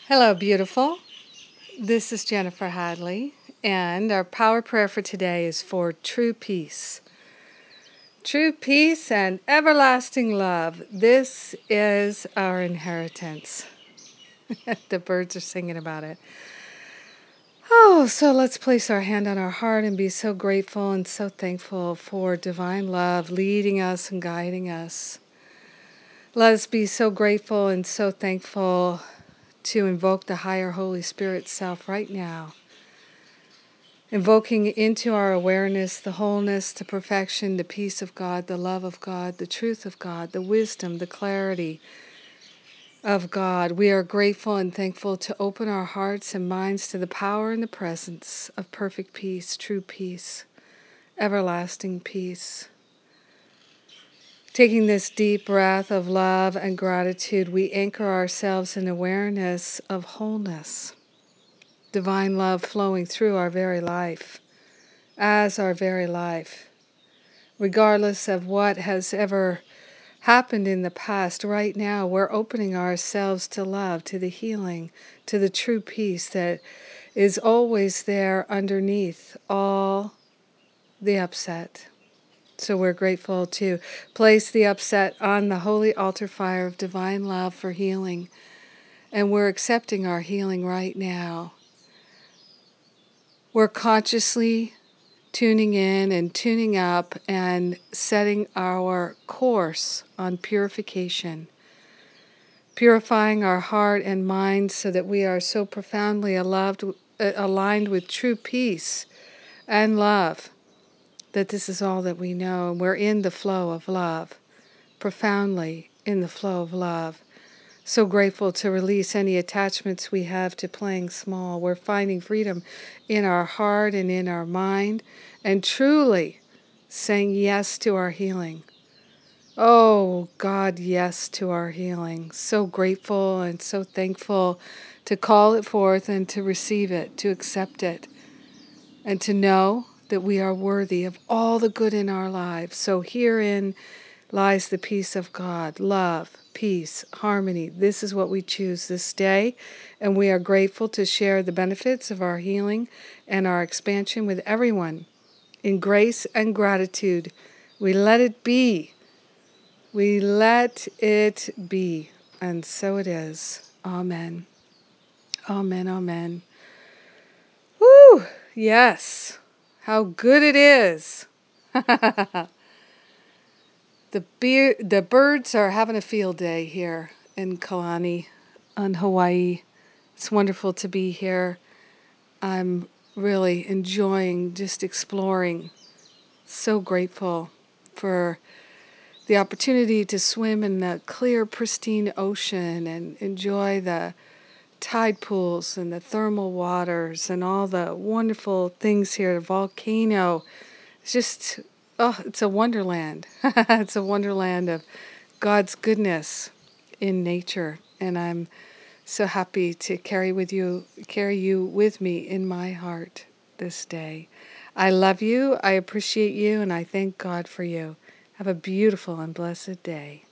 Hello, beautiful. This is Jennifer Hadley, and our power prayer for today is for true peace. True peace and everlasting love. This is our inheritance. The birds are singing about it. Oh, so let's place our hand on our heart and be so grateful and so thankful for divine love leading us and guiding us. Let us be so grateful and so thankful to invoke the higher Holy Spirit self right now, invoking into our awareness the wholeness, the perfection, the peace of God, the love of God, the truth of God, the wisdom, the clarity of God. We are grateful and thankful to open our hearts and minds to the power and the presence of perfect peace, true peace, everlasting peace. Taking this deep breath of love and gratitude, we anchor ourselves in awareness of wholeness, divine love flowing through our very life, as our very life. Regardless of what has ever happened in the past, right now we're opening ourselves to love, to the healing, to the true peace that is always there underneath all the upset. So we're grateful to place the upset on the holy altar fire of divine love for healing. And we're accepting our healing right now. We're consciously tuning in and tuning up and setting our course on purification, purifying our heart and mind so that we are so profoundly aligned with true peace and love that this is all that we know. And we're in the flow of love, profoundly in the flow of love. So grateful to release any attachments we have to playing small. We're finding freedom in our heart and in our mind, and truly saying yes to our healing. Oh, God, yes to our healing. So grateful and so thankful to call it forth and to receive it, to accept it, and to know that we are worthy of all the good in our lives. So herein lies the peace of God, love, peace, harmony. This is what we choose this day, and we are grateful to share the benefits of our healing and our expansion with everyone. In grace and gratitude, we let it be. We let it be. And so it is. Amen. Amen. Amen. Woo! Yes. How good it is. The birds are having a field day here in Kalani on Hawaii. It's wonderful to be here. I'm really enjoying just exploring. So grateful for the opportunity to swim in the clear, pristine ocean and enjoy the tide pools and the thermal waters and all the wonderful things here. The volcano. It's just, oh, it's a wonderland. It's a wonderland of God's goodness in nature. And I'm so happy to carry you with me in my heart this day. I love you, I appreciate you, and I thank God for you. Have a beautiful and blessed day.